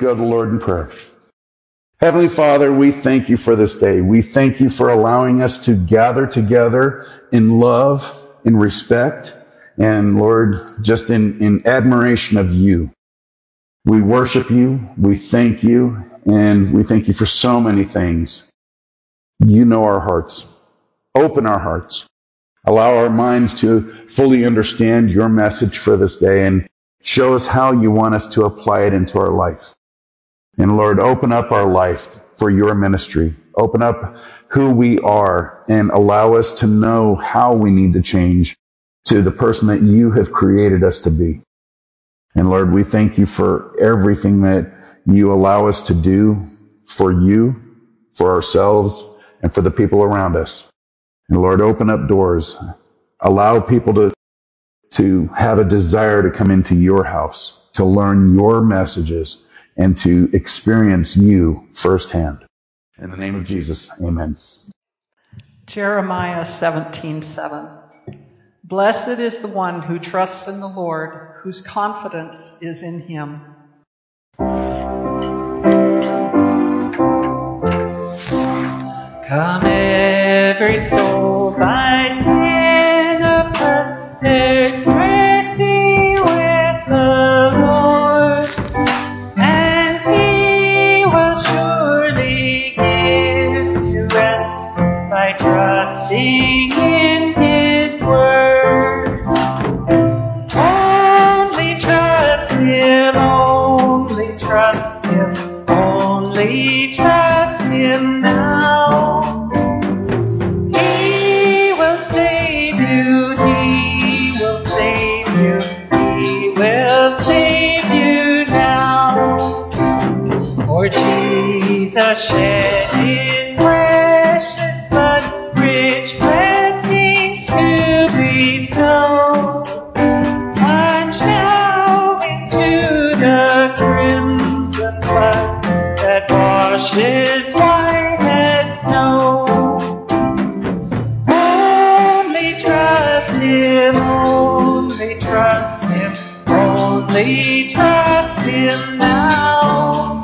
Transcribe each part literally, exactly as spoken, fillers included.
go to the Lord in prayer. Heavenly Father, we thank you for this day. We thank you for allowing us to gather together in love, in respect, and Lord, just in, in admiration of you. We worship you, we thank you, and we thank you for so many things. You know our hearts. Open our hearts. Allow our minds to fully understand your message for this day and show us how you want us to apply it into our life. And Lord, open up our life for your ministry. Open up who we are and allow us to know how we need to change to the person that you have created us to be. And Lord, we thank you for everything that you allow us to do for you, for ourselves, and for the people around us. And Lord, open up doors. Allow people to, to have a desire to come into your house, to learn your messages, and to experience you firsthand. In the name of Jesus, amen. Jeremiah seventeen seven. Blessed is the one who trusts in the Lord, whose confidence is in him. Come every soul by sin oppressed, there's mercy with the Lord, and he will surely give you rest by trusting in his word. Only trust him, only trust him, only trust him now. He will save you, he will save you, he will save you now. For Jesus shed his precious blood, rich blessings to bestow. Plunge now into the crimson flood that washes white as snow. Only trust him, only trust him, only trust him now.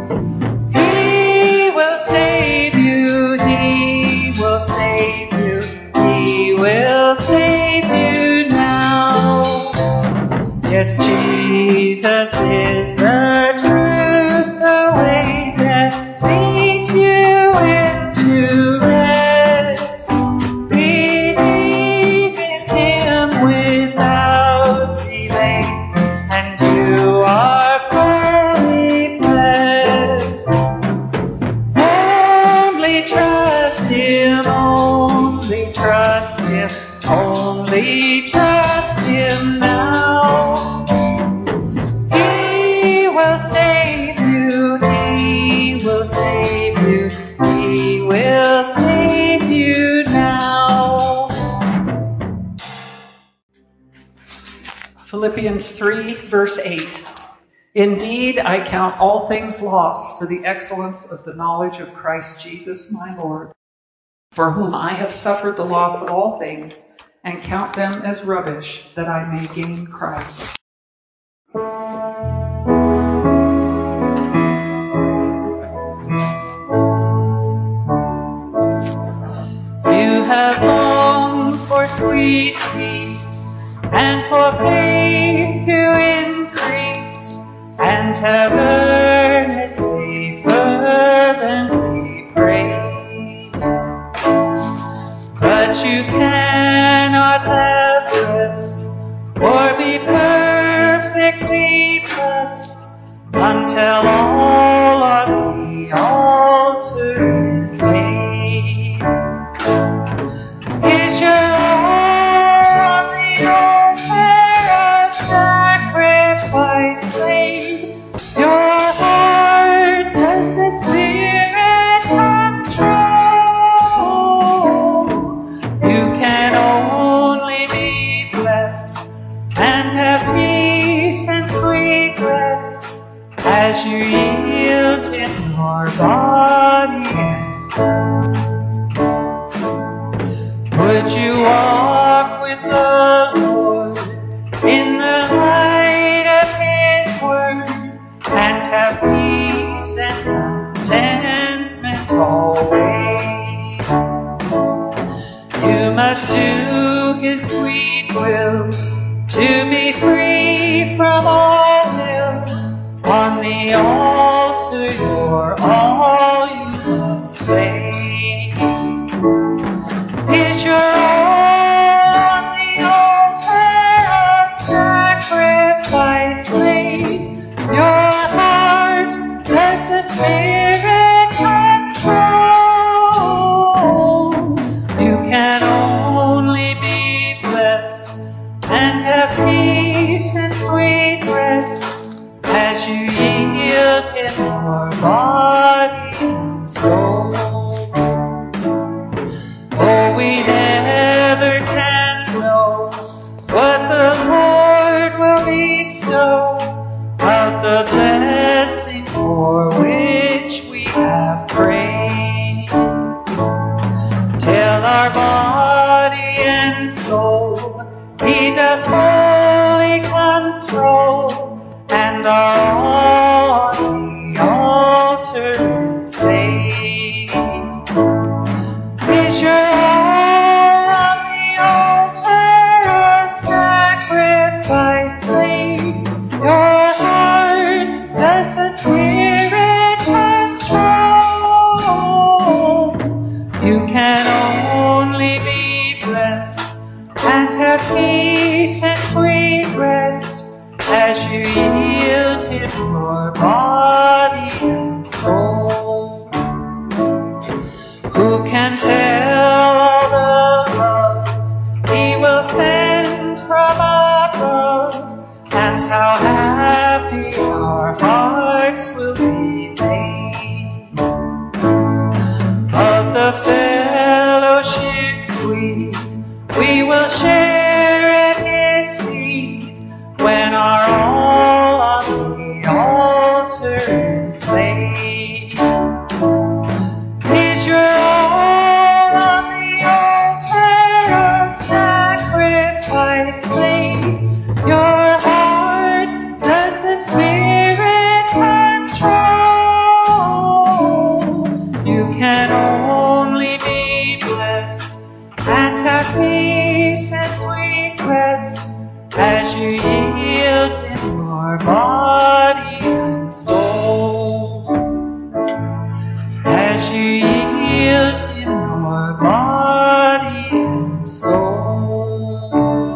He will save you, he will save you, he will save you now. Yes, Jesus is the truth, the way that leads you into rest. Believe in him without delay, and you are fully blessed. Only trust him, only trust him, only trust him now. He will save you, he will save you, he will save you now. Philippians three, verse eight. Indeed, I count all things lost for the excellence of the knowledge of Christ Jesus my Lord, for whom I have suffered the loss of all things, and count them as rubbish, that I may gain Christ. You have longed for sweet peace, and for faith to increase, and have earnestly, fervently prayed. But you cannot have rest, or be perfectly blessed, until all on the altar is laid. Is your all on the altar of sacrifice laid? Your heart does the Spirit control? You can only be blessed and have peace and sweet rest as you yield in your body and soul. Would you walk with the Lord in the light of his word and have peace Spirit control. You can only be blessed and have peace and sweet rest as you yield Him your body and soul. Oh, we never can know what the Lord will bestow of the blessings for which we have prayed. Till our body and soul He doth fully control, and our all on the altar is laid. Is your all on the altar of sacrifice laid? Your heart does the Spirit control. You can only be blessed and have peace and sweet rest as you yield Him your body and soul. Who can tell all the loves He will send from above, and how happy our hearts will be made? Of the fellowship sweet we will share at His feet when our all on the altar is laid. Is your all on the altar of sacrifice laid? Your heart does the Spirit control. You can only be blessed and have peace and sweet rest as you yield Him your body and soul. As you yield Him your body and soul.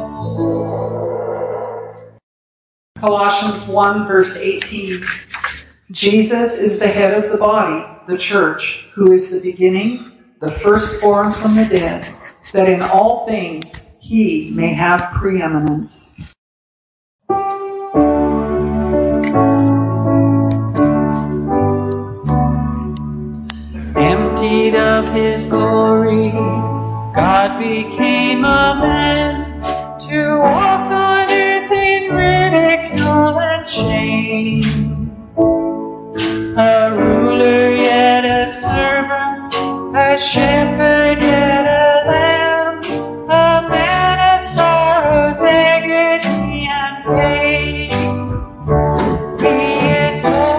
Colossians one verse eighteen. Jesus is the head of the body, the church, who is the beginning, the firstborn from the dead, that in all things He may have preeminence. Emptied of His glory, God became a man to walk on earth in ridicule and shame. A ruler yet a servant, a shepherd yet a lamb, a man of sorrows, agony and pain. He is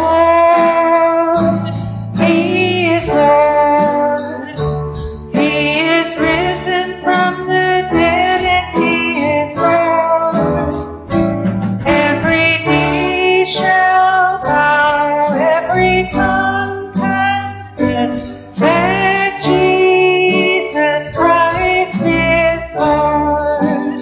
Lord, He is Lord, He is risen from the dead and He is Lord. Every knee shall bow, every tongue confess that Jesus Christ is Lord.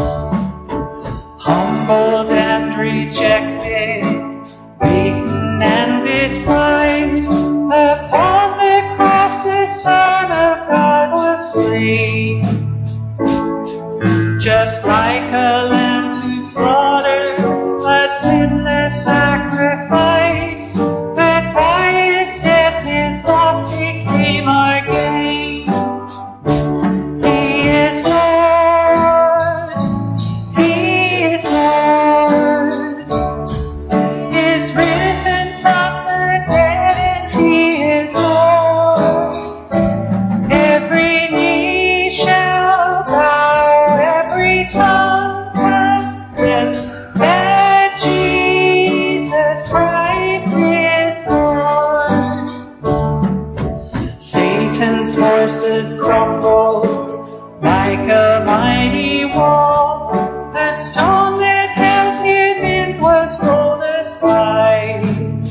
Humbled and rejected, beaten and despised, upon the cross the Son of God was slain. Just like a lamb to slaughter, a sinless sacrifice, that by His death His loss became our gain. He is Lord, He is Lord, is risen from the dead and He is Lord. Every knee shall bow, every tongue confess that Jesus Christ is Lord. Satan's forces crumbled like a mighty wall. The stone that held Him in was rolled aside.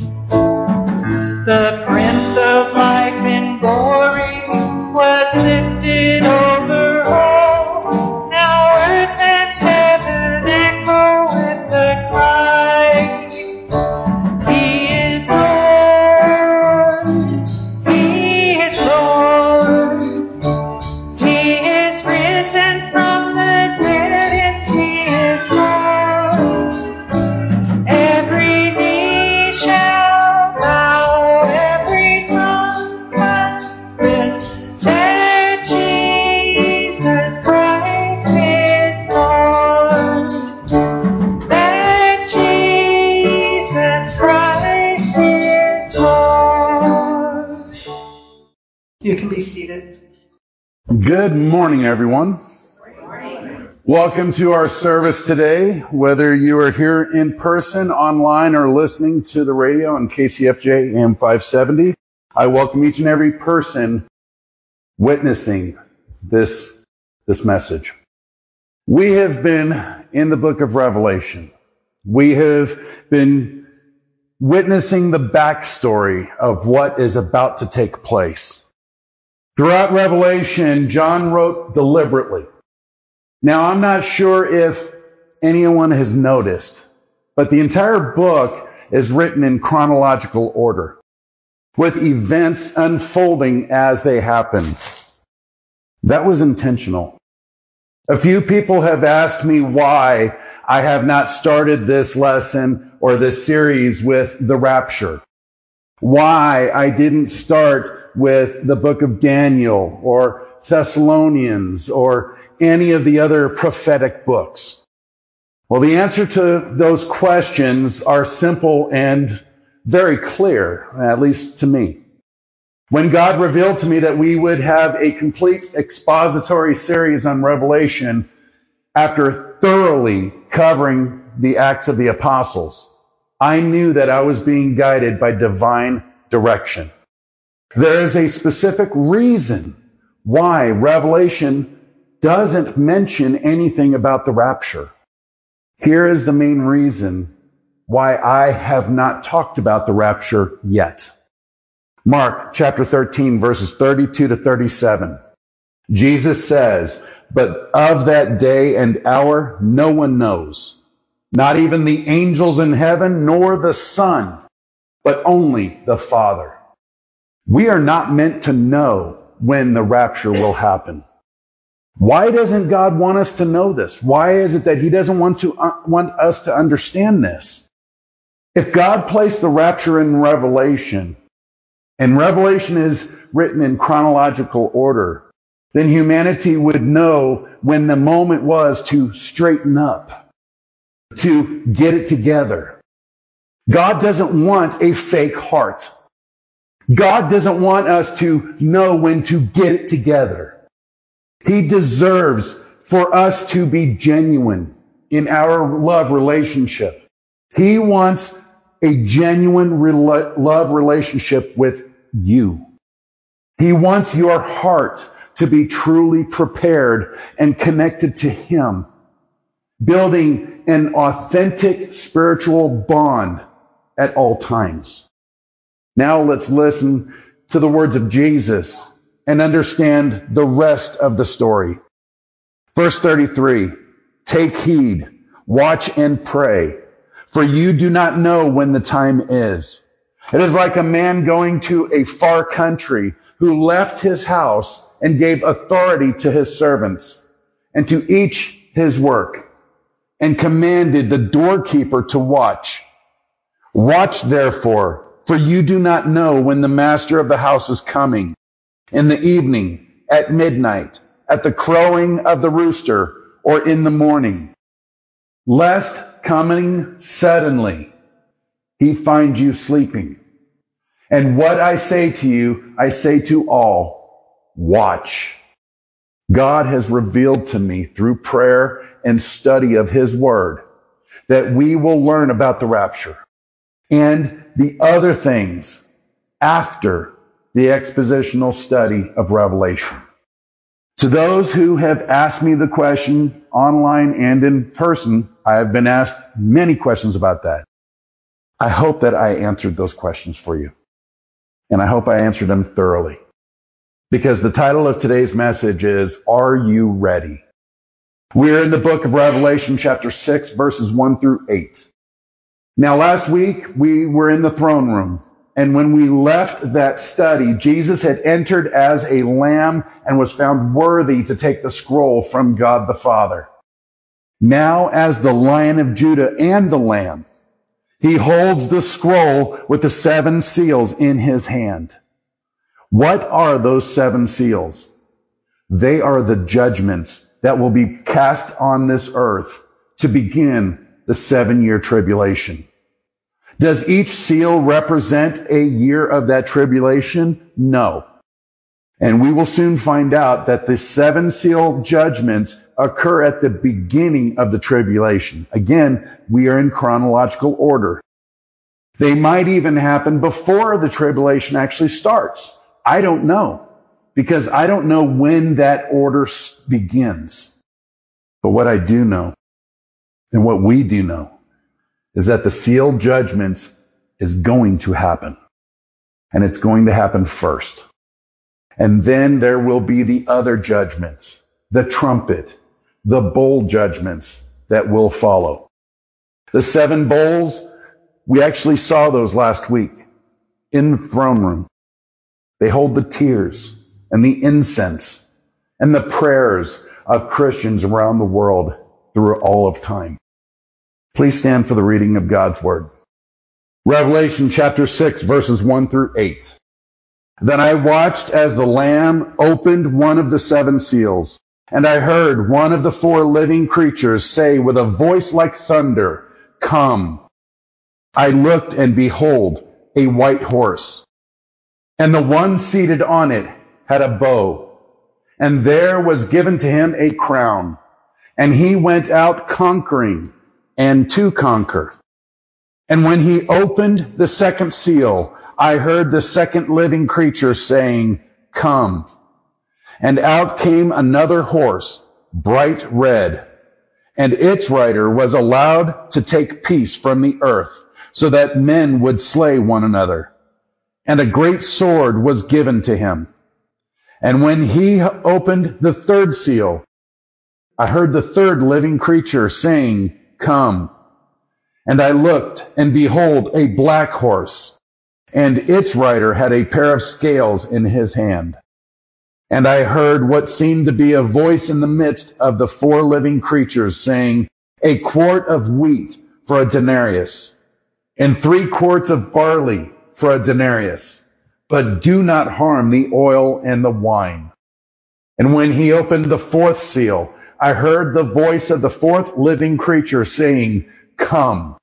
The Prince of Life in glory was lifted over all. Now earth and heaven echo with the cry. He is Lord. You can be seated. Good morning, everyone. Good morning. Welcome to our service today. Whether you are here in person, online, or listening to the radio on K C F J A M five seventy, I welcome each and every person witnessing this, this message. We have been in the book of Revelation. We have been witnessing the backstory of what is about to take place. Throughout Revelation, John wrote deliberately. Now, I'm not sure if anyone has noticed, but the entire book is written in chronological order, with events unfolding as they happen. That was intentional. A few people have asked me why I have not started this lesson or this series with the rapture. Why I didn't start with the book of Daniel or Thessalonians or any of the other prophetic books. Well, the answer to those questions are simple and very clear, at least to me. When God revealed to me that we would have a complete expository series on Revelation after thoroughly covering the Acts of the Apostles, I knew that I was being guided by divine direction. There is a specific reason why Revelation doesn't mention anything about the rapture. Here is the main reason why I have not talked about the rapture yet. Mark chapter thirteen, verses thirty-two to thirty-seven. Jesus says, "But of that day and hour no one knows, not even the angels in heaven, nor the Son, but only the Father." We are not meant to know when the rapture will happen. Why doesn't God want us to know this? Why is it that He doesn't want to uh, want us to understand this? If God placed the rapture in Revelation, and Revelation is written in chronological order, then humanity would know when the moment was to straighten up, to get it together. God doesn't want a fake heart. God doesn't want us to know when to get it together. He deserves for us to be genuine in our love relationship. He wants a genuine rela- love relationship with you. He wants your heart to be truly prepared and connected to Him, building an authentic spiritual bond at all times. Now let's listen to the words of Jesus and understand the rest of the story. Verse thirty-three, "Take heed, watch and pray, for you do not know when the time is. It is like a man going to a far country who left his house and gave authority to his servants and to each his work, and commanded the doorkeeper to watch. Watch therefore, for you do not know when the master of the house is coming, in the evening, at midnight, at the crowing of the rooster, or in the morning, lest coming suddenly he find you sleeping. And what I say to you, I say to all, watch." God has revealed to me through prayer and study of His Word that we will learn about the rapture and the other things after the expositional study of Revelation. To those who have asked me the question online and in person, I have been asked many questions about that. I hope that I answered those questions for you. And I hope I answered them thoroughly. Because the title of today's message is, Are You Ready? We're in the book of Revelation chapter six, verses one through eight. Now last week, we were in the throne room. And when we left that study, Jesus had entered as a lamb and was found worthy to take the scroll from God the Father. Now as the Lion of Judah and the Lamb, He holds the scroll with the seven seals in His hand. What are those seven seals? They are the judgments that will be cast on this earth to begin the seven-year tribulation. Does each seal represent a year of that tribulation? No. And we will soon find out that the seven seal judgments occur at the beginning of the tribulation. Again, we are in chronological order. They might even happen before the tribulation actually starts. I don't know, because I don't know when that order begins. But what I do know, and what we do know, is that the sealed judgment is going to happen. And it's going to happen first. And then there will be the other judgments, the trumpet, the bowl judgments that will follow. The seven bowls, we actually saw those last week in the throne room. They hold the tears and the incense and the prayers of Christians around the world through all of time. Please stand for the reading of God's word. Revelation chapter six, verses one through eight. Then I watched as the Lamb opened one of the seven seals, and I heard one of the four living creatures say with a voice like thunder, "Come." I looked, and behold, a white horse. And the one seated on it had a bow, and there was given to him a crown, and he went out conquering and to conquer. And when he opened the second seal, I heard the second living creature saying, "Come." And out came another horse, bright red, and its rider was allowed to take peace from the earth, so that men would slay one another. And a great sword was given to him. And when he opened the third seal, I heard the third living creature saying, "Come." And I looked, and behold, a black horse, and its rider had a pair of scales in his hand. And I heard what seemed to be a voice in the midst of the four living creatures saying, "A quart of wheat for a denarius, and three quarts of barley for a denarius, but do not harm the oil and the wine." And when he opened the fourth seal, I heard the voice of the fourth living creature saying, "Come."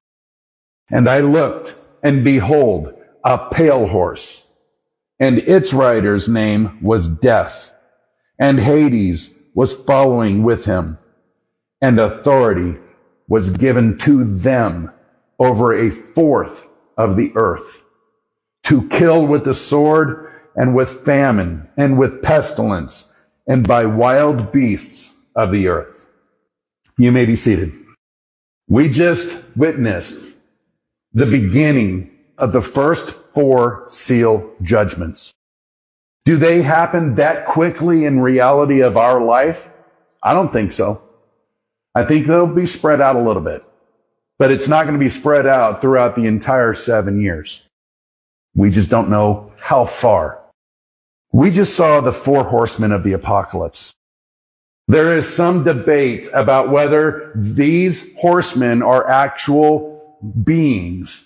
And I looked, and behold, a pale horse, and its rider's name was Death, and Hades was following with him, and authority was given to them over a fourth of the earth, to kill with the sword, and with famine, and with pestilence, and by wild beasts of the earth. You may be seated. We just witnessed the beginning of the first four seal judgments. Do they happen that quickly in reality of our life? I don't think so. I think they'll be spread out a little bit, but it's not going to be spread out throughout the entire seven years. We just don't know how far. We just saw the four horsemen of the apocalypse. There is some debate about whether these horsemen are actual beings,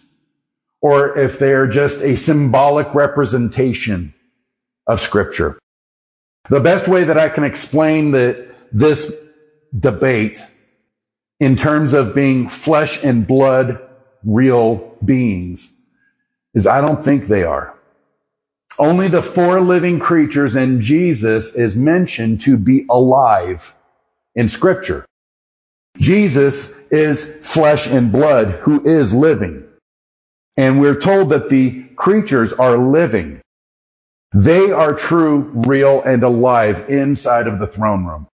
or if they are just a symbolic representation of Scripture. The best way that I can explain the, this debate in terms of being flesh and blood real beings is I don't think they are. Only the four living creatures and Jesus is mentioned to be alive in Scripture. Jesus is flesh and blood who is living. And we're told that the creatures are living. They are true, real, and alive inside of the throne room.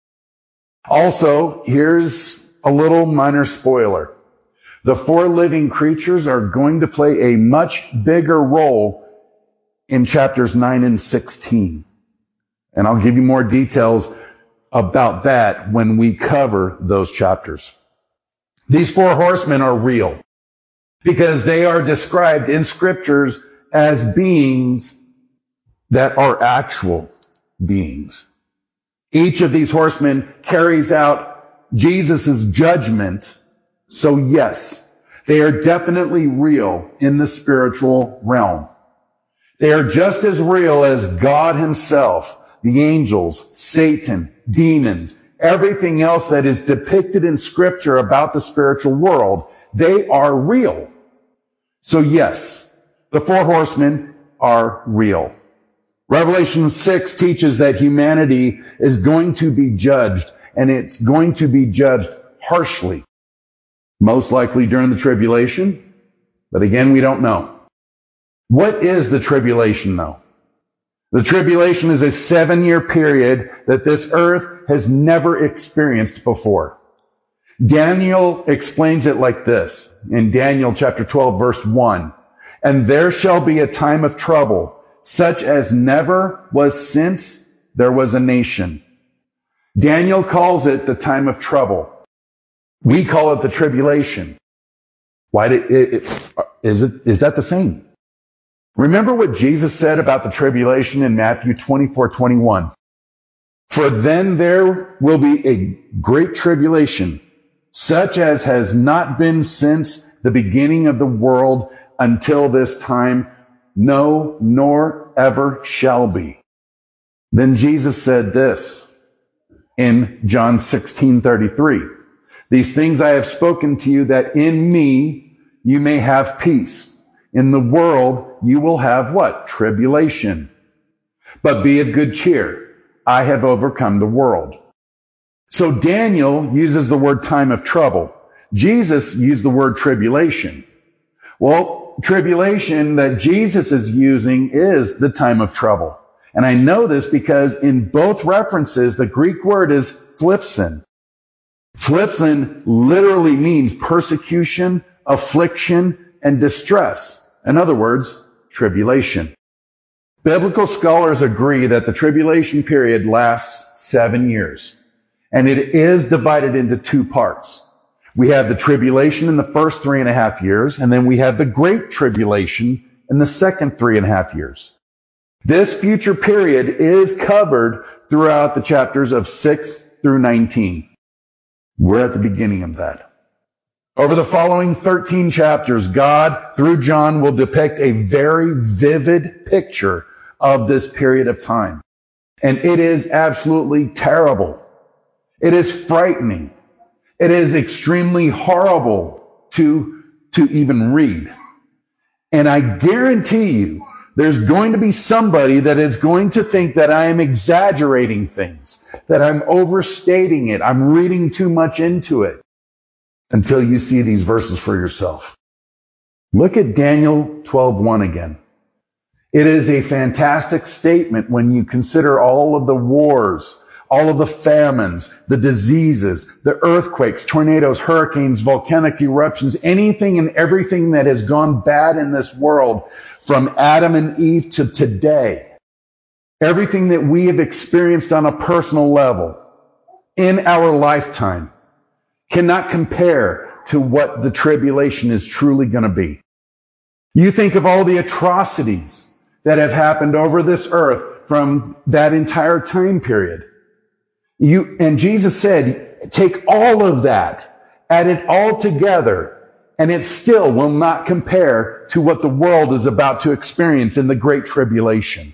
Also, here's a little minor spoiler. The four living creatures are going to play a much bigger role in chapters nine and sixteen. And I'll give you more details about that when we cover those chapters. These four horsemen are real because they are described in scriptures as beings that are actual beings. Each of these horsemen carries out Jesus' judgment. So yes, they are definitely real in the spiritual realm. They are just as real as God himself, the angels, Satan, demons, everything else that is depicted in Scripture about the spiritual world. They are real. So yes, the four horsemen are real. Revelation six teaches that humanity is going to be judged, and it's going to be judged harshly. Most likely during the tribulation, but again, we don't know. What is the tribulation, though? The tribulation is a seven-year period that this earth has never experienced before. Daniel explains it like this in Daniel chapter twelve, verse one. And there shall be a time of trouble, such as never was since there was a nation. Daniel calls it the time of trouble. We call it the tribulation. Why did it, it, is it, is that the same? Remember what Jesus said about the tribulation in Matthew twenty-four twenty-one. For then there will be a great tribulation, such as has not been since the beginning of the world until this time, no, nor ever shall be. Then Jesus said this in John sixteen thirty-three. These things I have spoken to you, that in me you may have peace. In the world you will have what? Tribulation. But be of good cheer. I have overcome the world. So Daniel uses the word time of trouble. Jesus used the word tribulation. Well, tribulation that Jesus is using is the time of trouble. And I know this because in both references, the Greek word is phlipsin. Phlipsin literally means persecution, affliction, and distress. In other words, tribulation. Biblical scholars agree that the tribulation period lasts seven years. And it is divided into two parts. We have the tribulation in the first three and a half years, and then we have the great tribulation in the second three and a half years. This future period is covered throughout the chapters of six through nineteen. We're at the beginning of that. Over the following thirteen chapters, God, through John, will depict a very vivid picture of this period of time. And it is absolutely terrible. It is frightening. It is extremely horrible to, to even read. And I guarantee you, there's going to be somebody that is going to think that I am exaggerating things, that I'm overstating it, I'm reading too much into it, until you see these verses for yourself. Look at Daniel twelve one again. It is a fantastic statement when you consider all of the wars, all of the famines, the diseases, the earthquakes, tornadoes, hurricanes, volcanic eruptions, anything and everything that has gone bad in this world from Adam and Eve to today. Everything that we have experienced on a personal level in our lifetime cannot compare to what the tribulation is truly going to be. You think of all the atrocities that have happened over this earth from that entire time period. You, and Jesus said, take all of that, add it all together, and it still will not compare to what the world is about to experience in the Great Tribulation.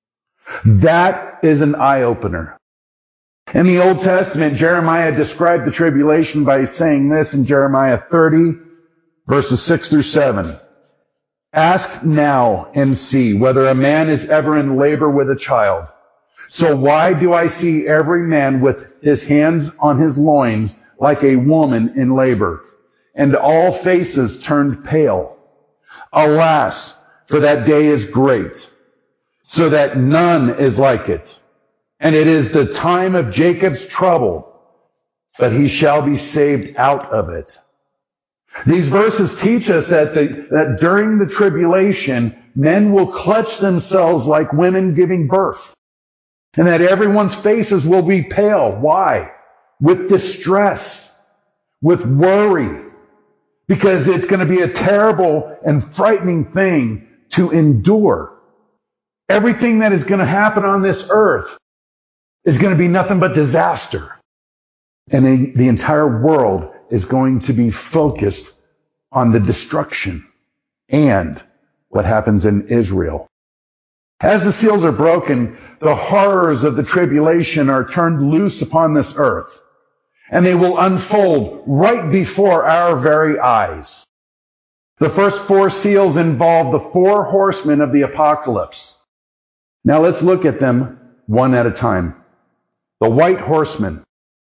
That is an eye-opener. In the Old Testament, Jeremiah described the tribulation by saying this in Jeremiah thirty, verses six through seven. Ask now and see whether a man is ever in labor with a child. So why do I see every man with his hands on his loins like a woman in labor, and all faces turned pale? Alas, for that day is great, so that none is like it. And it is the time of Jacob's trouble, but he shall be saved out of it. These verses teach us that, the, that during the tribulation, men will clutch themselves like women giving birth. And that everyone's faces will be pale. Why? With distress, with worry. Because it's going to be a terrible and frightening thing to endure. Everything that is going to happen on this earth is going to be nothing but disaster. And the, the entire world is going to be focused on the destruction and what happens in Israel. As the seals are broken, the horrors of the tribulation are turned loose upon this earth, and they will unfold right before our very eyes. The first four seals involve the four horsemen of the apocalypse. Now let's look at them one at a time. The white horsemen.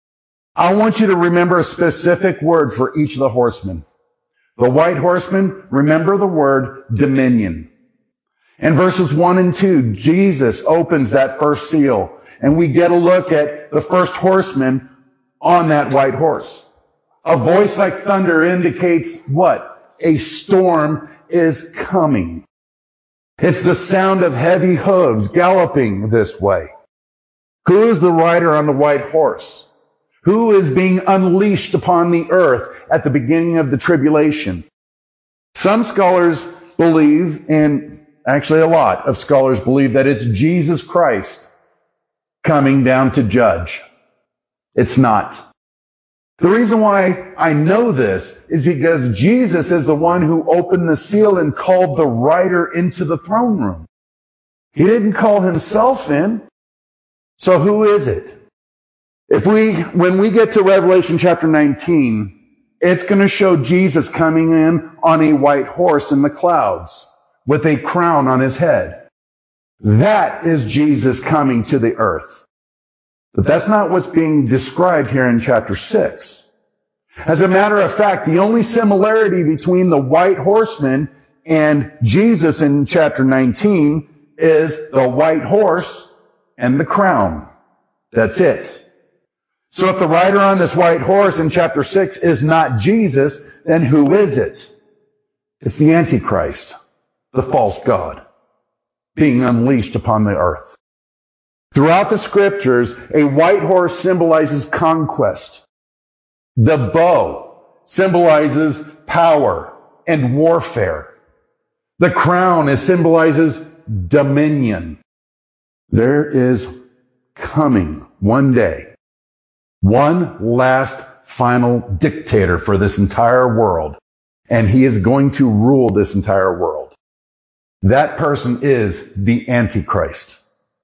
I want you to remember a specific word for each of the horsemen. The white horsemen, remember the word dominion. In verses one and two, Jesus opens that first seal, and we get a look at the first horseman on that white horse. A voice like thunder indicates what? A storm is coming. It's the sound of heavy hooves galloping this way. Who is the rider on the white horse? Who is being unleashed upon the earth at the beginning of the tribulation? Some scholars believe, and actually a lot of scholars believe, that it's Jesus Christ coming down to judge. It's not. The reason why I know this is because Jesus is the one who opened the seal and called the rider into the throne room. He didn't call himself in. So who is it? If we, when we get to Revelation chapter nineteen, it's going to show Jesus coming in on a white horse in the clouds with a crown on his head. That is Jesus coming to the earth. But that's not what's being described here in chapter six. As a matter of fact, the only similarity between the white horseman and Jesus in chapter nineteen is the white horse and the crown. That's it. So if the rider on this white horse in chapter six is not Jesus, then who is it? It's the Antichrist, the false god, being unleashed upon the earth. Throughout the scriptures, a white horse symbolizes conquest. The bow symbolizes power and warfare. The crown is symbolizes dominion. There is coming one day one last final dictator for this entire world, and he is going to rule this entire world. That person is the Antichrist.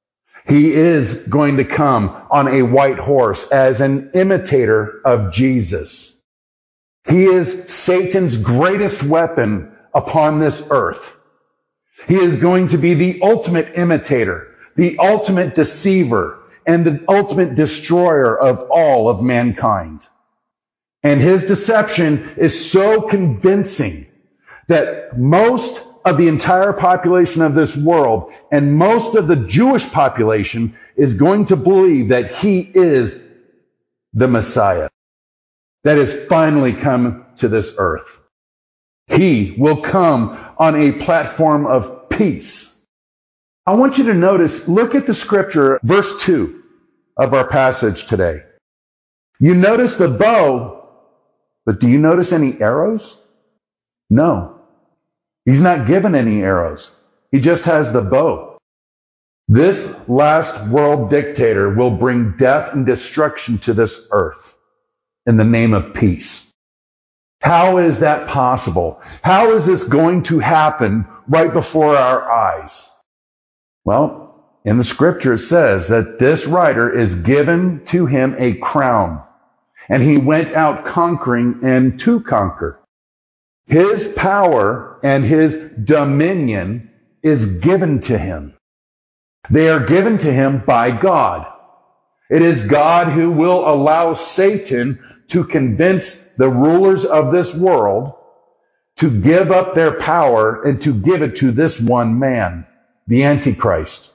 He is going to come on a white horse as an imitator of Jesus. He is Satan's greatest weapon upon this earth. He is going to be the ultimate imitator, the ultimate deceiver, and the ultimate destroyer of all of mankind. And his deception is so convincing that most of the entire population of this world and most of the Jewish population is going to believe that he is the Messiah that has finally come to this earth. He will come on a platform of peace. I want you to notice, look at the scripture, verse two of our passage today. You notice the bow, but do you notice any arrows? No. He's not given any arrows. He just has the bow. This last world dictator will bring death and destruction to this earth in the name of peace. How is that possible? How is this going to happen right before our eyes? Well, in the scripture it says that this rider is given to him a crown, and he went out conquering and to conquer. His power and his dominion is given to him. They are given to him by God. It is God who will allow Satan to convince the rulers of this world to give up their power and to give it to this one man, the Antichrist.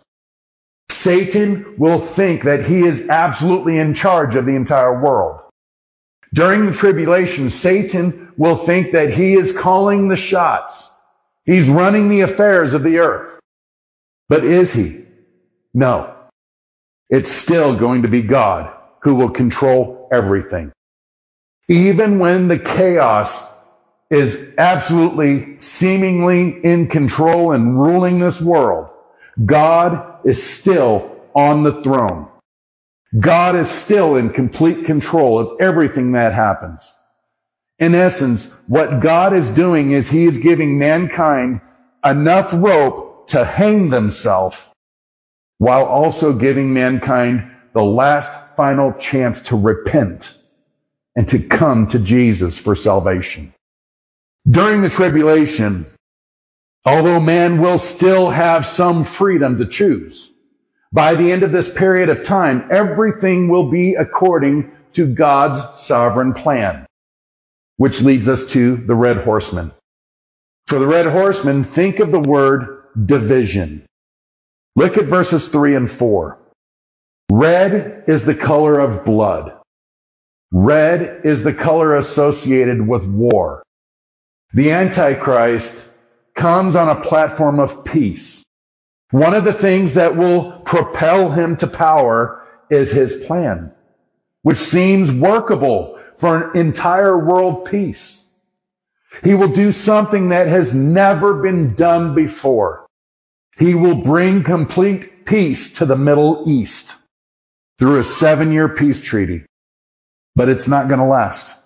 Satan will think that he is absolutely in charge of the entire world. During the tribulation, Satan will think that he is calling the shots. He's running the affairs of the earth. But is he? No. It's still going to be God who will control everything. Even when the chaos is absolutely, seemingly in control and ruling this world, God is still on the throne. God is still in complete control of everything that happens. In essence, what God is doing is He is giving mankind enough rope to hang themselves, while also giving mankind the last final chance to repent and to come to Jesus for salvation. During the tribulation, although man will still have some freedom to choose, By the end of this period of time, everything will be according to God's sovereign plan, which leads us to the red horseman. For the red horseman, think of the word division. Look at verses three and four. Red is the color of blood. Red is the color associated with war. The Antichrist comes on a platform of peace. One of the things that will propel him to power is his plan, which seems workable for an entire world peace. He will do something that has never been done before. He will bring complete peace to the Middle East through a seven-year peace treaty. But it's not going to last,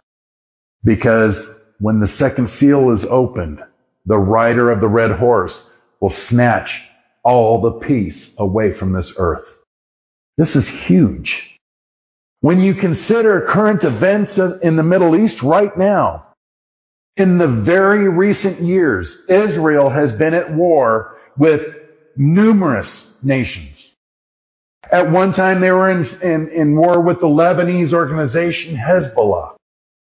because when the second seal is opened, the rider of the red horse will snatch all the peace away from this earth. This is huge. When you consider current events in the Middle East right now, in the very recent years, Israel has been at war with numerous nations. At one time, they were in, in, in war with the Lebanese organization Hezbollah.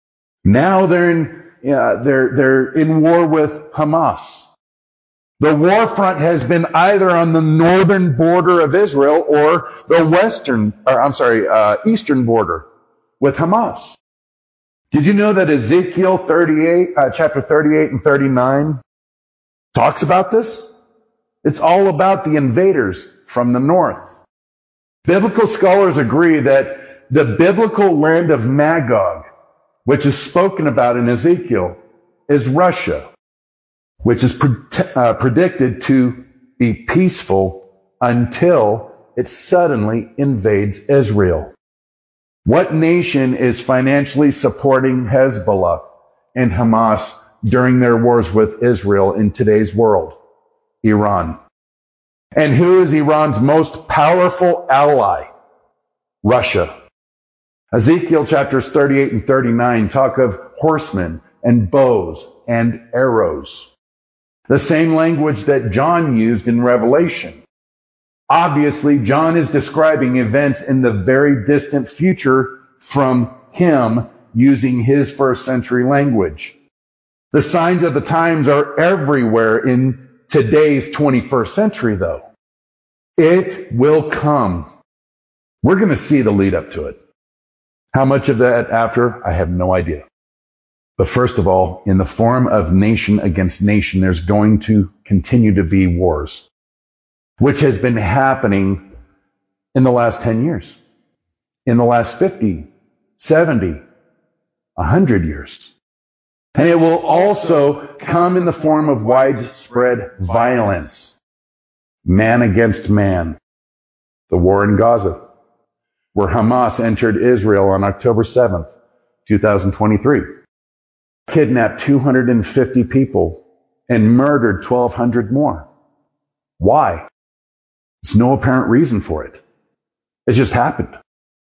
Now they're in, yeah, they're, they're in war with Hamas. The war front has been either on the northern border of Israel or the western, or I'm sorry, uh, eastern border with Hamas. Did you know that Ezekiel thirty-eight, uh, chapter thirty-eight and thirty-nine talks about this? It's all about the invaders from the north. Biblical scholars agree that the biblical land of Magog, which is spoken about in Ezekiel, is Russia, which is pre- uh, predicted to be peaceful until it suddenly invades Israel. What nation is financially supporting Hezbollah and Hamas during their wars with Israel in today's world? Iran. And who is Iran's most powerful ally? Russia. Ezekiel chapters thirty-eight and thirty-nine talk of horsemen and bows and arrows. The same language that John used in Revelation. Obviously, John is describing events in the very distant future from him using his first century language. The signs of the times are everywhere in today's twenty-first century, though. It will come. We're going to see the lead up to it. How much of that after? I have no idea. But first of all, in the form of nation against nation, there's going to continue to be wars, which has been happening in the last ten years, in the last fifty, seventy, one hundred years. And it will also come in the form of widespread violence. Man against man. The war in Gaza, where Hamas entered Israel on October seventh, twenty twenty-three. Kidnapped two hundred fifty people and murdered twelve hundred more. Why? There's no apparent reason for it. It just happened.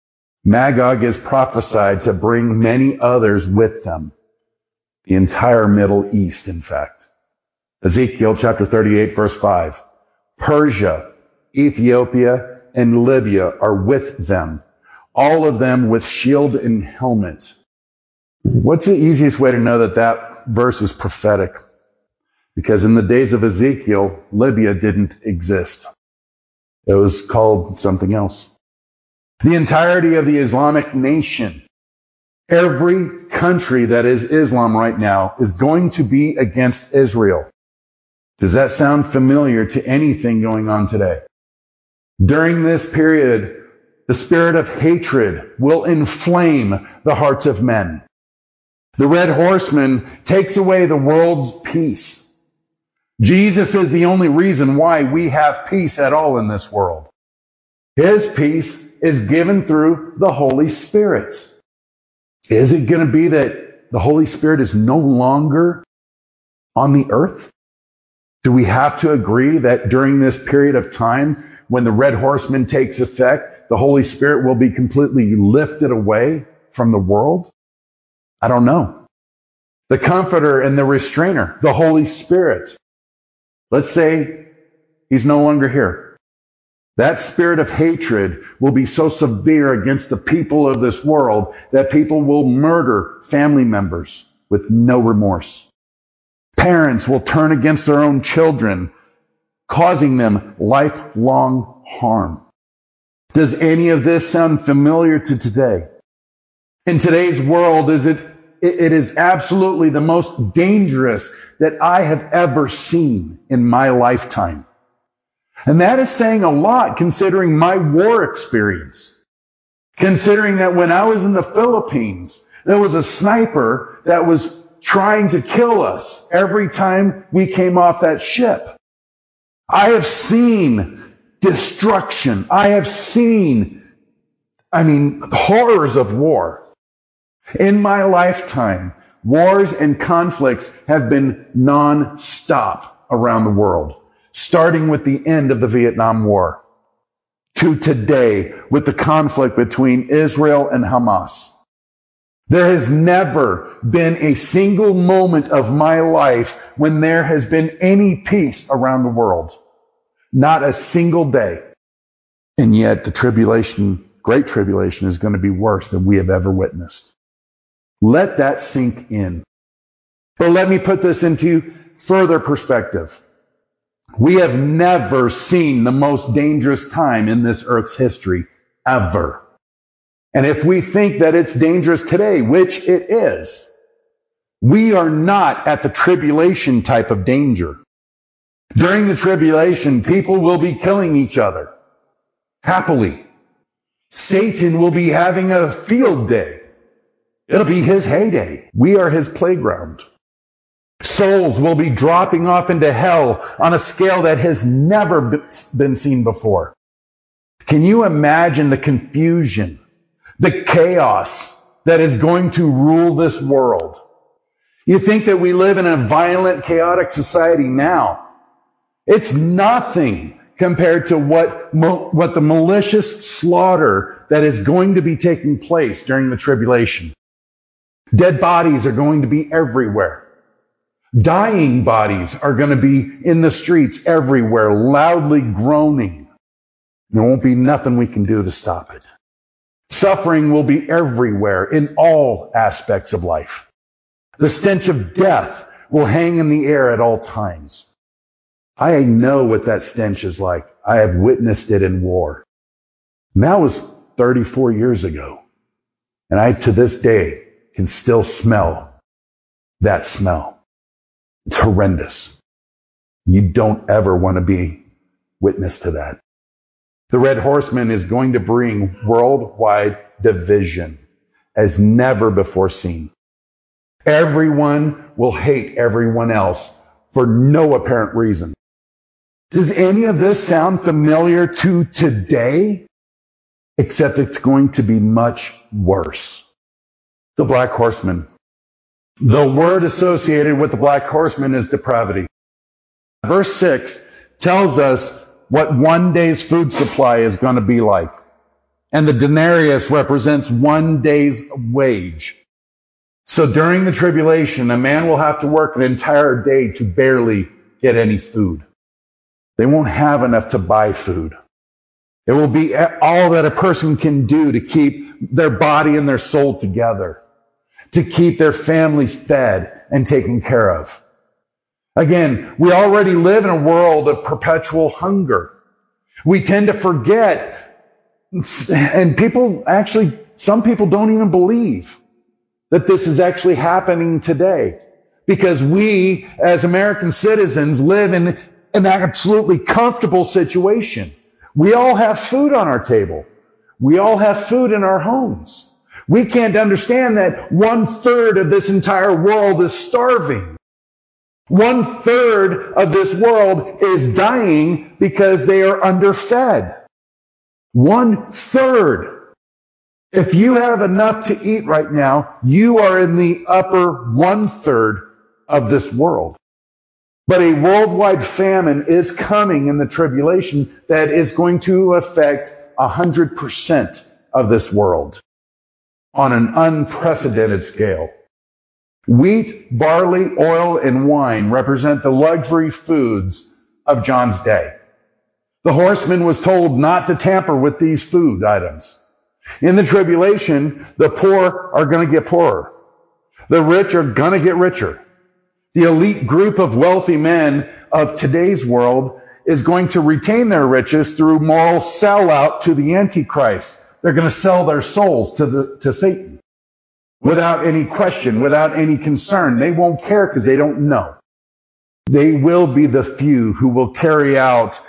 Magog is prophesied to bring many others with them. The entire Middle East, in fact. Ezekiel chapter thirty-eight, verse five. Persia, Ethiopia, and Libya are with them, all of them with shield and helmet. What's the easiest way to know that that verse is prophetic? Because in the days of Ezekiel, Libya didn't exist. It was called something else. The entirety of the Islamic nation, every country that is Islam right now, is going to be against Israel. Does that sound familiar to anything going on today? During this period, the spirit of hatred will inflame the hearts of men. The red horseman takes away the world's peace. Jesus is the only reason why we have peace at all in this world. His peace is given through the Holy Spirit. Is it going to be that the Holy Spirit is no longer on the earth? Do we have to agree that during this period of time, when the red horseman takes effect, the Holy Spirit will be completely lifted away from the world? I don't know. The comforter and the restrainer, the Holy Spirit. Let's say he's no longer here. That spirit of hatred will be so severe against the people of this world that people will murder family members with no remorse. Parents will turn against their own children, causing them lifelong harm. Does any of this sound familiar to today? In today's world, is it, it is absolutely the most dangerous that I have ever seen in my lifetime. And that is saying a lot considering my war experience. Considering that when I was in the Philippines, there was a sniper that was trying to kill us every time we came off that ship. I have seen destruction. I have seen, I mean, horrors of war. In my lifetime, wars and conflicts have been non-stop around the world, starting with the end of the Vietnam War to today with the conflict between Israel and Hamas. There has never been a single moment of my life when there has been any peace around the world. Not a single day. And yet the tribulation, great tribulation, is going to be worse than we have ever witnessed. Let that sink in. But let me put this into further perspective. We have never seen the most dangerous time in this earth's history, ever. And if we think that it's dangerous today, which it is, we are not at the tribulation type of danger. During the tribulation, people will be killing each other happily. Satan will be having a field day. It'll be his heyday. We are his playground. Souls will be dropping off into hell on a scale that has never been seen before. Can you imagine the confusion, the chaos that is going to rule this world? You think that we live in a violent, chaotic society now. It's nothing compared to what, what the malicious slaughter that is going to be taking place during the tribulation. Dead bodies are going to be everywhere. Dying bodies are going to be in the streets everywhere, loudly groaning. There won't be nothing we can do to stop it. Suffering will be everywhere in all aspects of life. The stench of death will hang in the air at all times. I know what that stench is like. I have witnessed it in war. And that was thirty-four years ago. And I, to this day, can still smell that smell. It's horrendous. You don't ever want to be witness to that. The Red Horseman is going to bring worldwide division as never before seen. Everyone will hate everyone else for no apparent reason. Does any of this sound familiar to today? Except it's going to be much worse. The Black Horseman. The word associated with the Black Horseman is depravity. Verse six tells us what one day's food supply is going to be like. And the denarius represents one day's wage. So during the tribulation, a man will have to work an entire day to barely get any food. They won't have enough to buy food. It will be all that a person can do to keep their body and their soul together, to keep their families fed and taken care of. Again, we already live in a world of perpetual hunger. We tend to forget, and people actually, some people don't even believe that this is actually happening today. Because we, as American citizens, live in an absolutely comfortable situation. We all have food on our table. We all have food in our homes. We can't understand that one third of this entire world is starving. One third of this world is dying because they are underfed. One third. If you have enough to eat right now, you are in the upper one third of this world. But a worldwide famine is coming in the tribulation that is going to affect one hundred percent of this world on an unprecedented scale. Wheat, barley, oil, and wine represent the luxury foods of John's day. The horseman was told not to tamper with these food items. In the tribulation, the poor are going to get poorer. The rich are going to get richer. The elite group of wealthy men of today's world is going to retain their riches through moral sellout to the Antichrist. They're going to sell their souls to the, to Satan without any question, without any concern. They won't care because they don't know. They will be the few who will carry out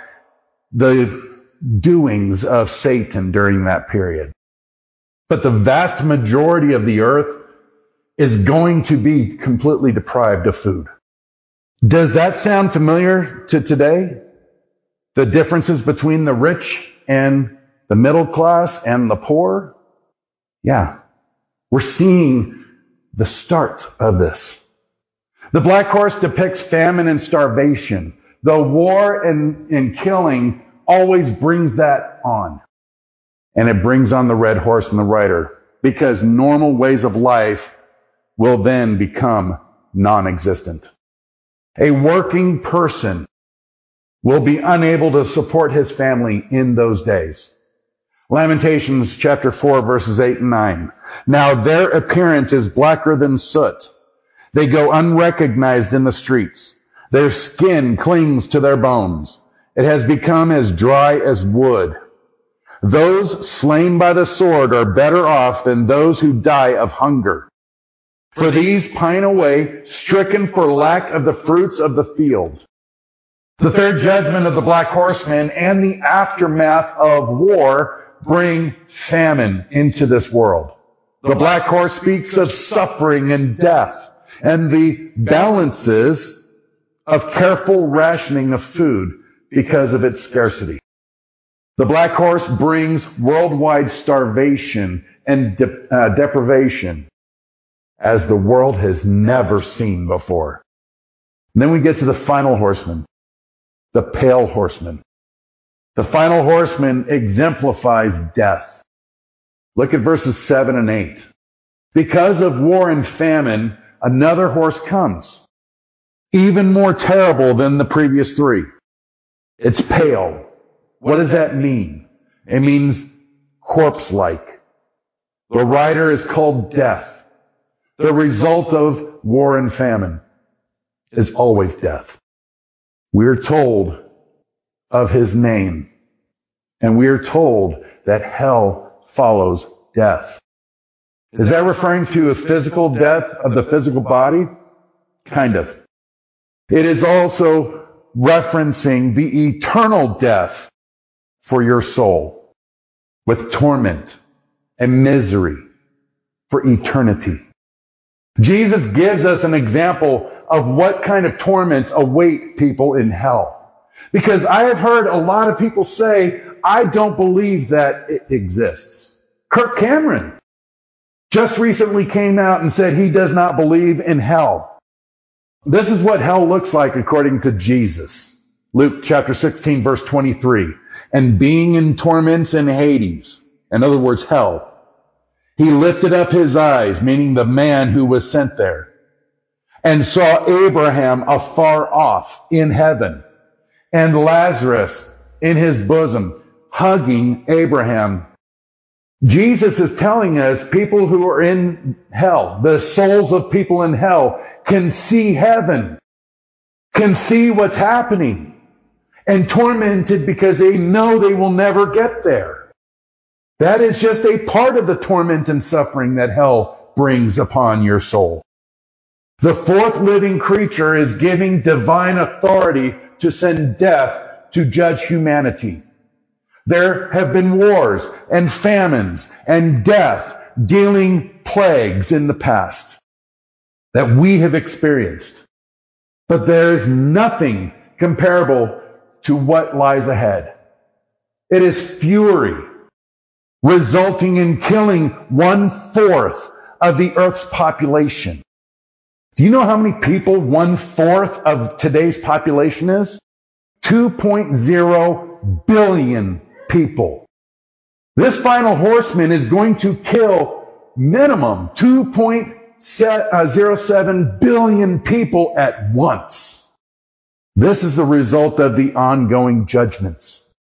the doings of Satan during that period. But the vast majority of the earth is going to be completely deprived of food. Does that sound familiar to today? The differences between the rich and the middle class and the poor? Yeah. We're seeing the start of this. The black horse depicts famine and starvation. The war and, and killing always brings that on. And it brings on the red horse and the rider, because normal ways of life will then become non-existent. A working person will be unable to support his family in those days. Lamentations chapter four, verses eight and nine. Now their appearance is blacker than soot. They go unrecognized in the streets. Their skin clings to their bones. It has become as dry as wood. Those slain by the sword are better off than those who die of hunger. For these pine away, stricken for lack of the fruits of the field. The third judgment of the black horseman and the aftermath of war bring famine into this world. The black horse speaks of suffering and death and the balances of careful rationing of food because of its scarcity. The black horse brings worldwide starvation and de- uh, deprivation as the world has never seen before. And then we get to the final horseman, the pale horseman. The final horseman exemplifies death. Look at verses seven and eight. Because of war and famine, another horse comes, even more terrible than the previous three. It's pale. What does that mean? It means corpse-like. The rider is called death. The result of war and famine is always death. We're told of his name, and we're told that hell follows death. Is that referring to a physical death of the physical body? Kind of. It is also referencing the eternal death for your soul, with torment and misery for eternity. Jesus gives us an example of what kind of torments await people in hell. Because I have heard a lot of people say, I don't believe that it exists. Kirk Cameron just recently came out and said he does not believe in hell. This is what hell looks like according to Jesus. Luke chapter sixteen, verse twenty-three. And being in torments in Hades, in other words, hell, he lifted up his eyes, meaning the man who was sent there, and saw Abraham afar off in heaven, and Lazarus in his bosom, hugging Abraham. Jesus is telling us people who are in hell, the souls of people in hell, can see heaven, can see what's happening, and tormented because they know they will never get there. That is just a part of the torment and suffering that hell brings upon your soul. The fourth living creature is giving divine authority to send death to judge humanity. There have been wars and famines and death dealing plagues in the past that we have experienced. But there is nothing comparable to what lies ahead. It is fury, resulting in killing one-fourth of the earth's population. Do you know how many people one-fourth of today's population is? two point zero billion people. This final horseman is going to kill minimum two point zero seven billion people at once. This is the result of the ongoing judgments.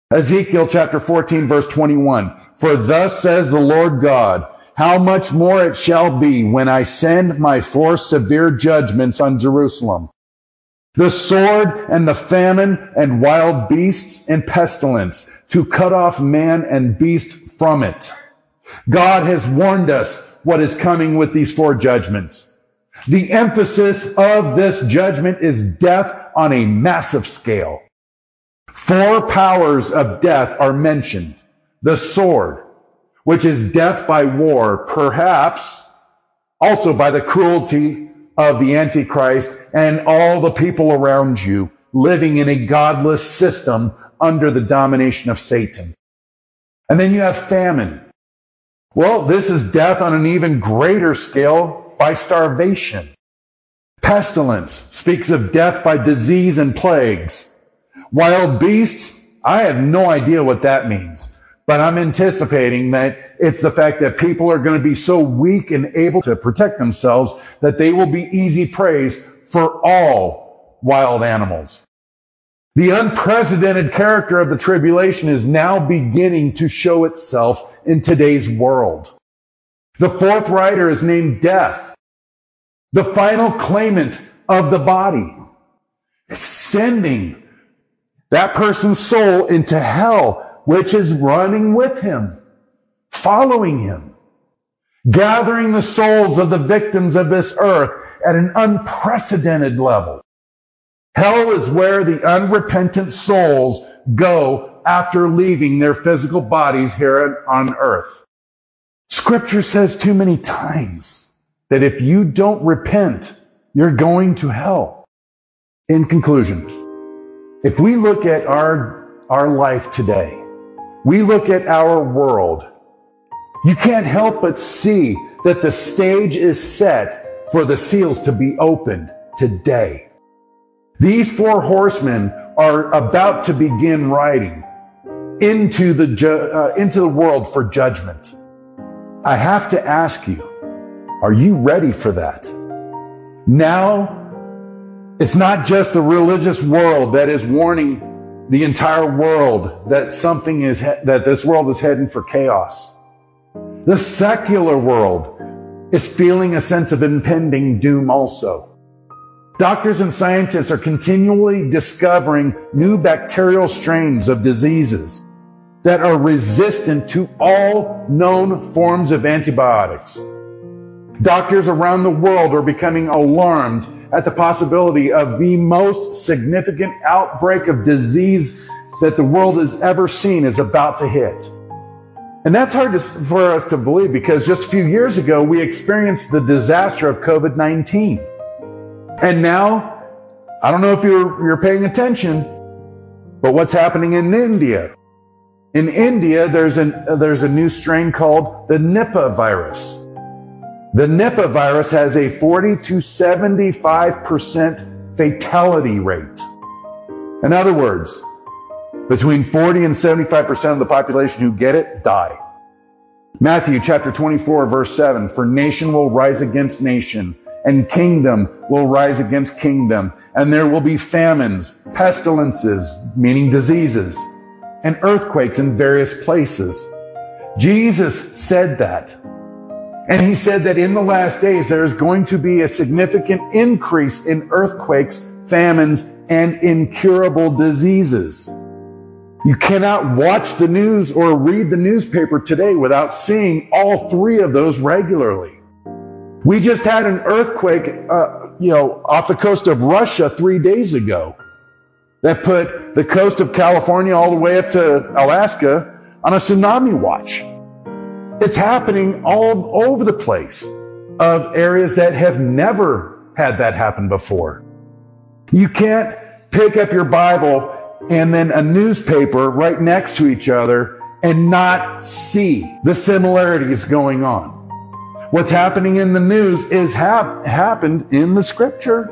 Ezekiel chapter fourteen, verse twenty-one. For thus says the Lord God, how much more it shall be when I send my four severe judgments on Jerusalem. The sword and the famine and wild beasts and pestilence to cut off man and beast from it. God has warned us what is coming with these four judgments. The emphasis of this judgment is death on a massive scale. Four powers of death are mentioned. The sword, which is death by war, perhaps also by the cruelty of the Antichrist and all the people around you living in a godless system under the domination of Satan. And then you have famine. Well, this is death on an even greater scale by starvation. Pestilence speaks of death by disease and plagues. Wild beasts, I have no idea what that means. But I'm anticipating that it's the fact that people are going to be so weak and able to protect themselves that they will be easy prey for all wild animals. The unprecedented character of the tribulation is now beginning to show itself in today's world. The fourth rider is named Death, the final claimant of the body, sending that person's soul into hell, which is running with him, following him, gathering the souls of the victims of this earth at an unprecedented level. Hell is where the unrepentant souls go after leaving their physical bodies here on earth. Scripture says too many times that if you don't repent, you're going to hell. In conclusion, if we look at our, our life today, we look at our world, you can't help but see that the stage is set for the seals to be opened today. These four horsemen are about to begin riding into the, ju- uh, into the world for judgment. I have to ask you, are you ready for that? Now, it's not just the religious world that is warning the entire world that something is, he- that this world is heading for chaos. The secular world is feeling a sense of impending doom also. Doctors and scientists are continually discovering new bacterial strains of diseases that are resistant to all known forms of antibiotics. Doctors around the world are becoming alarmed at the possibility of the most significant outbreak of disease that the world has ever seen is about to hit. And that's hard to, for us to believe because just a few years ago, we experienced the disaster of covid nineteen. And now, I don't know if you're, you're paying attention, but what's happening in India? In India, there's, an, there's a new strain called the Nipah virus. The Nipah virus has a forty to seventy-five percent fatality rate. In other words, between forty and seventy-five percent of the population who get it die. Matthew chapter twenty-four, verse seven, for nation will rise against nation, and kingdom will rise against kingdom, and there will be famines, pestilences, meaning diseases, and earthquakes in various places. Jesus said that. And he said that in the last days there is going to be a significant increase in earthquakes, famines, and incurable diseases. You cannot watch the news or read the newspaper today without seeing all three of those regularly. We just had an earthquake, uh, you know, off the coast of Russia three days ago that put the coast of California all the way up to Alaska on a tsunami watch. It's happening all over the place of areas that have never had that happen before. You can't pick up your Bible and then a newspaper right next to each other and not see the similarities going on. What's happening in the news is hap- happened in the Scripture.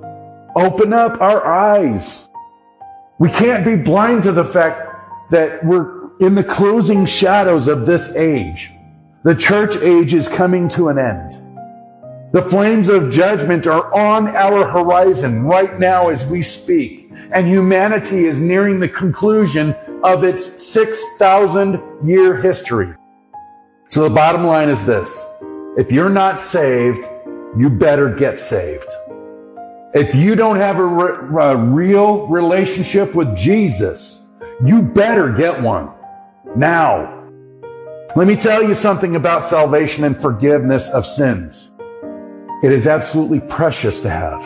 Open up our eyes. We can't be blind to the fact that we're in the closing shadows of this age. The church age is coming to an end. The flames of judgment are on our horizon right now as we speak. and humanity is nearing the conclusion of its six thousand year history. So the bottom line is this. If you're not saved, you better get saved. If you don't have a, re- a real relationship with Jesus, you better get one now. Let me tell you something about salvation and forgiveness of sins. It is absolutely precious to have.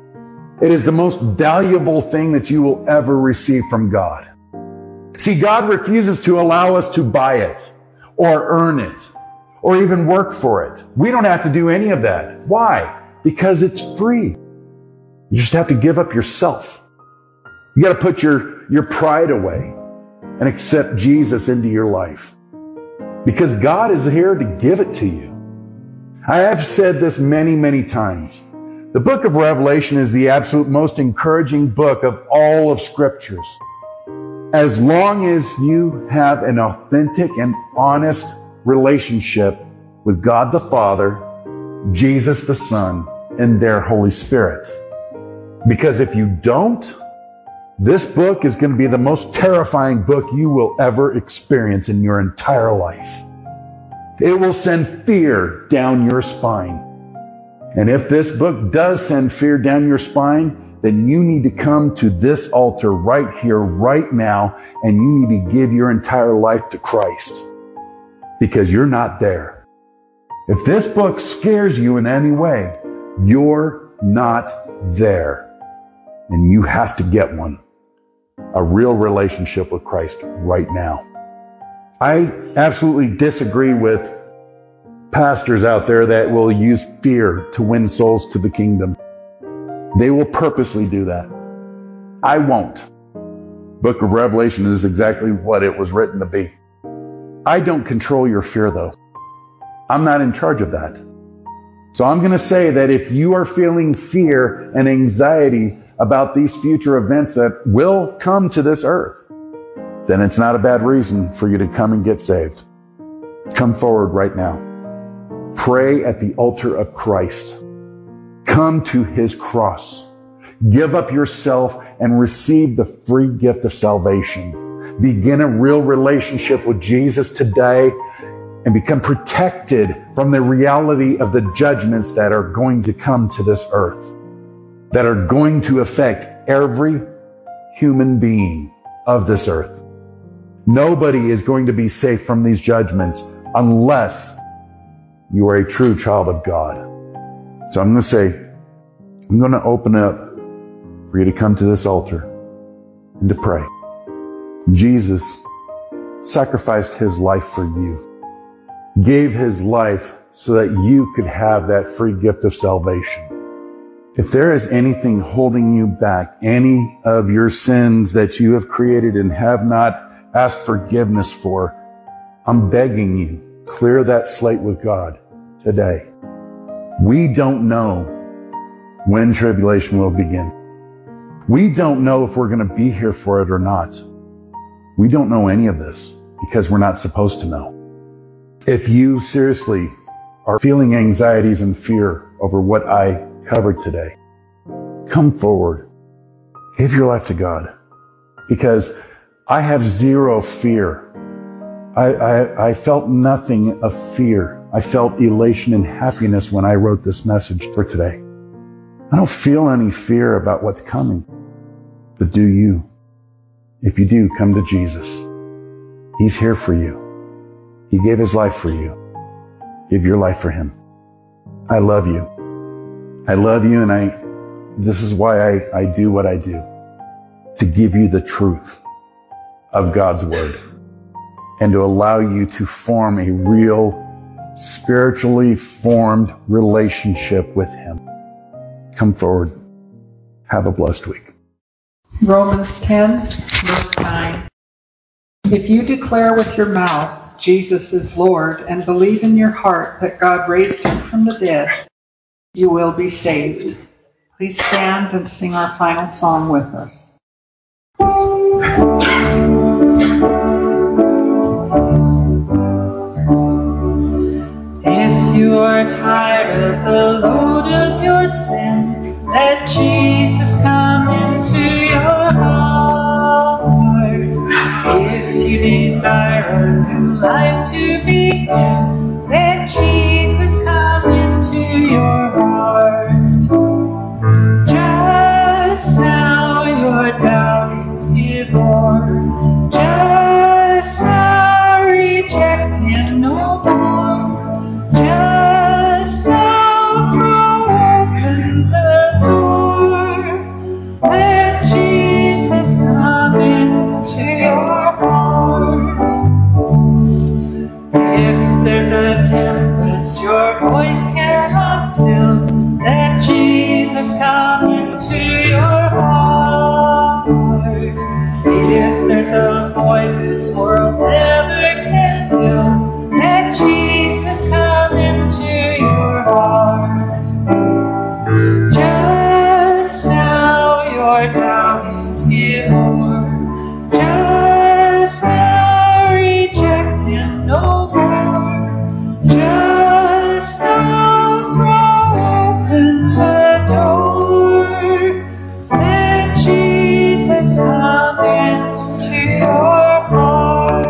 It is the most valuable thing that you will ever receive from God. See, God refuses to allow us to buy it or earn it or even work for it. We don't have to do any of that. Why? Because it's free. You just have to give up yourself. You got to put your, your pride away and accept Jesus into your life. Because God is here to give it to you. I have said this many, many times. The book of Revelation is the absolute most encouraging book of all of Scriptures. As long as you have an authentic and honest relationship with God the Father, Jesus the Son, and their Holy Spirit. Because if you don't, this book is going to be the most terrifying book you will ever experience in your entire life. It will send fear down your spine. And if this book does send fear down your spine, then you need to come to this altar right here, right now, and you need to give your entire life to Christ. Because you're not there. If this book scares you in any way, you're not there. And you have to get one. A real relationship with Christ right now. I absolutely disagree with pastors out there that will use fear to win souls to the kingdom. They will purposely do that. I won't. Book of Revelation is exactly what it was written to be. I don't control your fear, though. I'm not in charge of that. So I'm going to say that if you are feeling fear and anxiety about these future events that will come to this earth, then it's not a bad reason for you to come and get saved. Come forward right now. Pray at the altar of Christ. Come to His cross. Give up yourself and receive the free gift of salvation. Begin a real relationship with Jesus today and become protected from the reality of the judgments that are going to come to this earth, that are going to affect every human being of this earth. Nobody is going to be safe from these judgments unless you are a true child of God. So I'm going to say, I'm going to open up for you to come to this altar and to pray. Jesus sacrificed His life for you, gave His life so that you could have that free gift of salvation. If there is anything holding you back, any of your sins that you have created and have not asked forgiveness for, I'm begging you, clear that slate with God today. We don't know when tribulation will begin. We don't know if we're going to be here for it or not. We don't know any of this because we're not supposed to know. If you seriously are feeling anxieties and fear over what I covered today, come forward. Give your life to God. Because I have zero fear. I, I, I felt nothing of fear. I felt elation and happiness when I wrote this message for today. I don't feel any fear about what's coming. But do you? If you do, come to Jesus. He's here for you. He gave His life for you. Give your life for Him. I love you. I love you, and I. This is why I, I do what I do. To give you the truth of God's Word. And to allow you to form a real, spiritually formed relationship with Him. Come forward. Have a blessed week. Romans ten, verse nine. If you declare with your mouth Jesus is Lord and believe in your heart that God raised Him from the dead, you will be saved. Please stand and sing our final song with us. If you are tired of the load of your sin, let Jesus come into your desire a new life to begin. Let Jesus come into your heart. Just now your doubtings give o'er. Just now reject him no more. Just now throw open the door. Let Jesus come into your heart. If there's a tempest your voice cannot still, let Jesus come into your heart. If there's a void this world never can fill, let Jesus come into your heart. Just now your doubtings give o'er. Just now reject him no more. Just now throw open the door. Let Jesus come into your heart.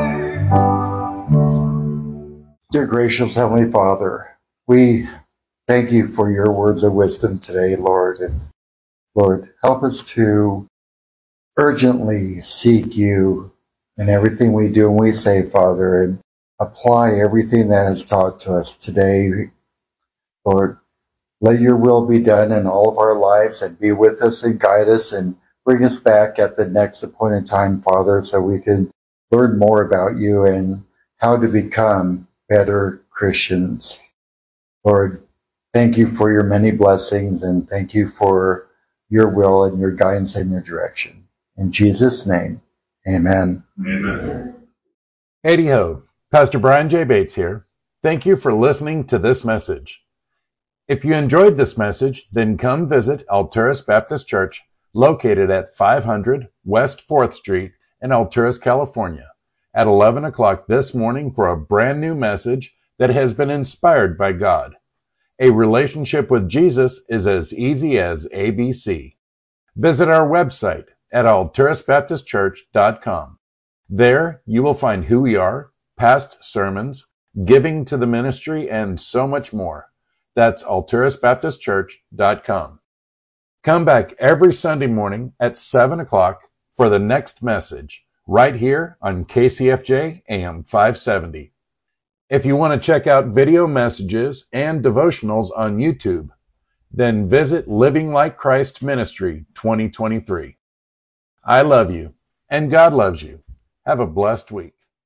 Dear gracious Heavenly Father, we thank you for your words of wisdom today, Lord. And Lord, help us to urgently seek you in everything we do and we say, Father, and apply everything that is taught to us today. Lord, let your will be done in all of our lives and be with us and guide us and bring us back at the next appointed time, Father, so we can learn more about you and how to become better Christians. Lord, thank you for your many blessings and thank you for your will and your guidance and your direction. In Jesus' name, amen. Amen. Hey ho, Pastor Brian J. Bates here. Thank you for listening to this message. If you enjoyed this message, then come visit Alturas Baptist Church, located at five hundred West fourth Street in Alturas, California, at eleven o'clock this morning for a brand new message that has been inspired by God. A relationship with Jesus is as easy as A B C. Visit our website at alturas baptist church dot com. There you will find who we are, past sermons, giving to the ministry, and so much more. That's alturas baptist church dot com. Come back every Sunday morning at seven o'clock for the next message, right here on K C F J A M five seventy. If you want to check out video messages and devotionals on YouTube, then visit Living Like Christ Ministry twenty twenty-three. I love you, and God loves you. Have a blessed week.